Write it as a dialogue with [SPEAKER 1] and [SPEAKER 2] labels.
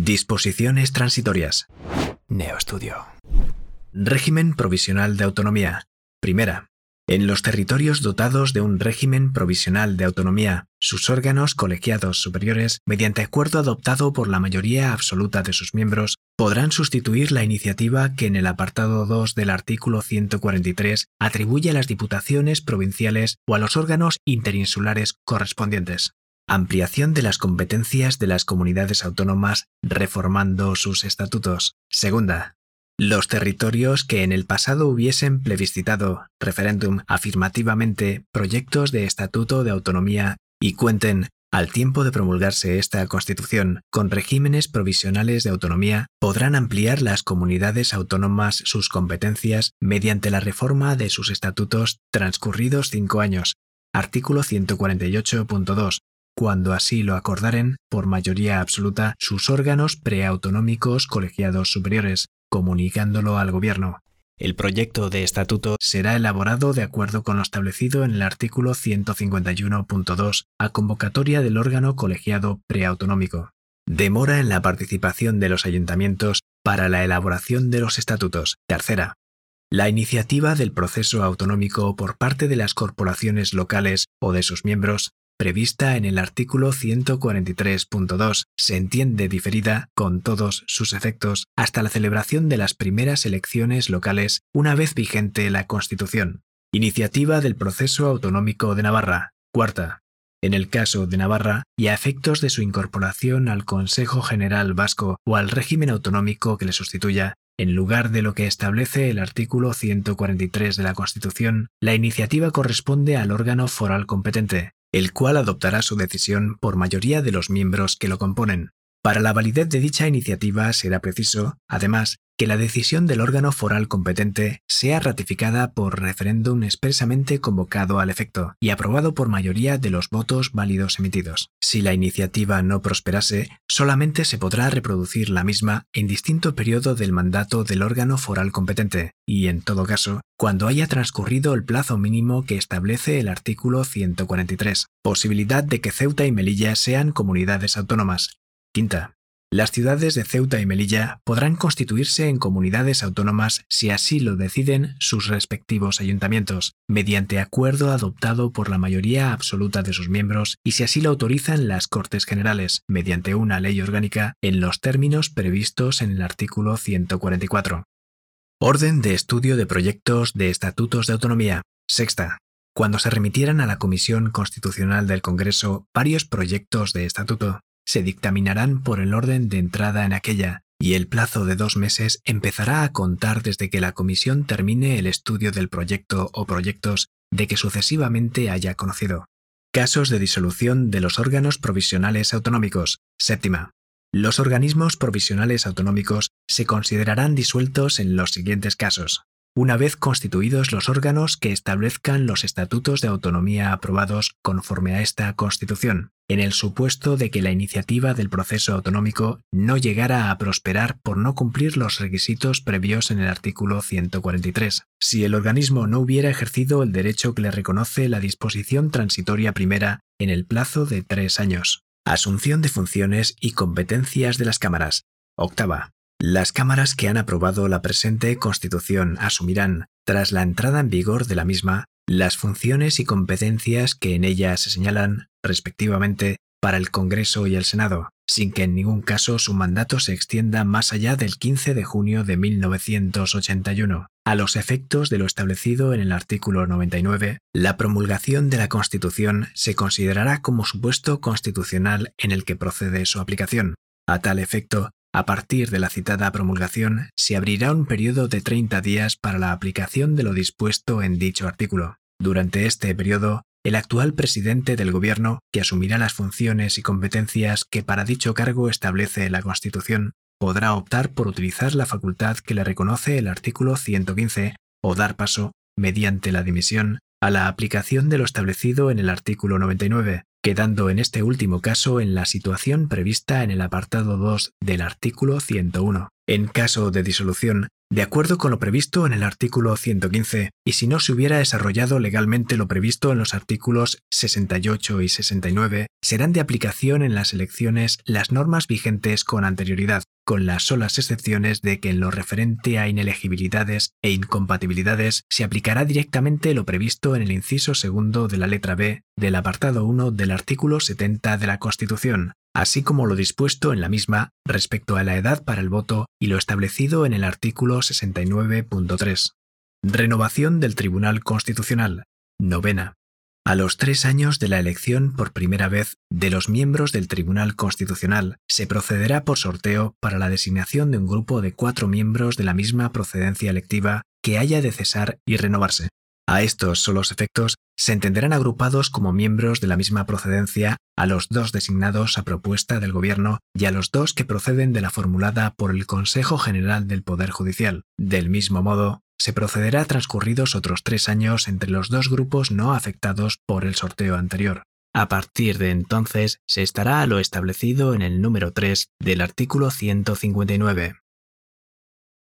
[SPEAKER 1] Disposiciones transitorias.
[SPEAKER 2] NeoStudio.
[SPEAKER 1] Régimen provisional de autonomía. Primera. En los territorios dotados de un régimen provisional de autonomía, sus órganos colegiados superiores, mediante acuerdo adoptado por la mayoría absoluta de sus miembros, podrán sustituir la iniciativa que en el apartado 2 del artículo 143 atribuye a las diputaciones provinciales o a los órganos interinsulares correspondientes. Ampliación de las competencias de las comunidades autónomas reformando sus estatutos. Segunda. Los territorios que en el pasado hubiesen plebiscitado, referéndum, afirmativamente, proyectos de estatuto de autonomía y cuenten, al tiempo de promulgarse esta Constitución, con regímenes provisionales de autonomía, podrán ampliar las comunidades autónomas sus competencias mediante la reforma de sus estatutos transcurridos 5 años. Artículo 148.2. Cuando así lo acordaren, por mayoría absoluta, sus órganos preautonómicos colegiados superiores, comunicándolo al Gobierno. El proyecto de estatuto será elaborado de acuerdo con lo establecido en el artículo 151.2 a convocatoria del órgano colegiado preautonómico. Demora en la participación de los ayuntamientos para la elaboración de los estatutos. Tercera. La iniciativa del proceso autonómico por parte de las corporaciones locales o de sus miembros, prevista en el artículo 143.2, se entiende diferida, con todos sus efectos, hasta la celebración de las primeras elecciones locales, una vez vigente la Constitución. Iniciativa del proceso autonómico de Navarra. Cuarta. En el caso de Navarra, y a efectos de su incorporación al Consejo General Vasco o al régimen autonómico que le sustituya, en lugar de lo que establece el artículo 143 de la Constitución, la iniciativa corresponde al órgano foral competente, el cual adoptará su decisión por mayoría de los miembros que lo componen. Para la validez de dicha iniciativa será preciso, además, que la decisión del órgano foral competente sea ratificada por referéndum expresamente convocado al efecto y aprobado por mayoría de los votos válidos emitidos. Si la iniciativa no prosperase, solamente se podrá reproducir la misma en distinto periodo del mandato del órgano foral competente y, en todo caso, cuando haya transcurrido el plazo mínimo que establece el artículo 143. Posibilidad de que Ceuta y Melilla sean comunidades autónomas. Quinta. Las ciudades de Ceuta y Melilla podrán constituirse en comunidades autónomas si así lo deciden sus respectivos ayuntamientos, mediante acuerdo adoptado por la mayoría absoluta de sus miembros y si así lo autorizan las Cortes Generales, mediante una ley orgánica, en los términos previstos en el artículo 144. Orden de estudio de proyectos de estatutos de autonomía. Sexta. Cuando se remitieran a la Comisión Constitucional del Congreso varios proyectos de estatuto, se dictaminarán por el orden de entrada en aquella, y el plazo de 2 meses empezará a contar desde que la comisión termine el estudio del proyecto o proyectos de que sucesivamente haya conocido. Casos de disolución de los órganos provisionales autonómicos. Séptima. Los organismos provisionales autonómicos se considerarán disueltos en los siguientes casos. Una vez constituidos los órganos que establezcan los estatutos de autonomía aprobados conforme a esta Constitución, en el supuesto de que la iniciativa del proceso autonómico no llegara a prosperar por no cumplir los requisitos previos en el artículo 143, si el organismo no hubiera ejercido el derecho que le reconoce la disposición transitoria primera en el plazo de 3 años. Asunción de funciones y competencias de las cámaras. Octava. Las cámaras que han aprobado la presente Constitución asumirán, tras la entrada en vigor de la misma, las funciones y competencias que en ella se señalan, respectivamente, para el Congreso y el Senado, sin que en ningún caso su mandato se extienda más allá del 15 de junio de 1981. A los efectos de lo establecido en el artículo 99, la promulgación de la Constitución se considerará como supuesto constitucional en el que procede su aplicación. A tal efecto, a partir de la citada promulgación, se abrirá un periodo de 30 días para la aplicación de lo dispuesto en dicho artículo. Durante este periodo, el actual presidente del Gobierno, que asumirá las funciones y competencias que para dicho cargo establece la Constitución, podrá optar por utilizar la facultad que le reconoce el artículo 115 o dar paso, mediante la dimisión, a la aplicación de lo establecido en el artículo 99, quedando en este último caso en la situación prevista en el apartado 2 del artículo 101. En caso de disolución, De acuerdo con lo previsto en el artículo 115, y si no se hubiera desarrollado legalmente lo previsto en los artículos 68 y 69, serán de aplicación en las elecciones las normas vigentes con anterioridad, con las solas excepciones de que en lo referente a inelegibilidades e incompatibilidades se aplicará directamente lo previsto en el inciso segundo de la letra B del apartado 1 del artículo 70 de la Constitución, así como lo dispuesto en la misma respecto a la edad para el voto y lo establecido en el artículo 69.3. Renovación del Tribunal Constitucional. Novena. A los 3 años de la elección por primera vez de los miembros del Tribunal Constitucional, se procederá por sorteo para la designación de un grupo de 4 miembros de la misma procedencia electiva que haya de cesar y renovarse. A estos solos efectos, se entenderán agrupados como miembros de la misma procedencia a los 2 designados a propuesta del Gobierno y a los 2 que proceden de la formulada por el Consejo General del Poder Judicial. Del mismo modo, se procederá transcurridos otros 3 años entre los 2 grupos no afectados por el sorteo anterior. A partir de entonces, se estará a lo establecido en el número 3 del artículo 159.